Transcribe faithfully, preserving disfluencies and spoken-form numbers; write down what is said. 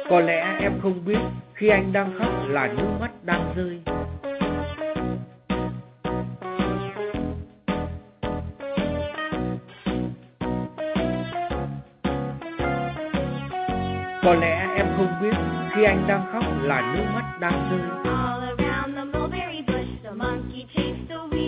Có lẽ em không biết khi anh đang khóc là nước mắt đang rơi. Có lẽ em không biết khi anh đang khóc là nước mắt đang rơi. All around the mulberry bush, the monkey chased the wheat.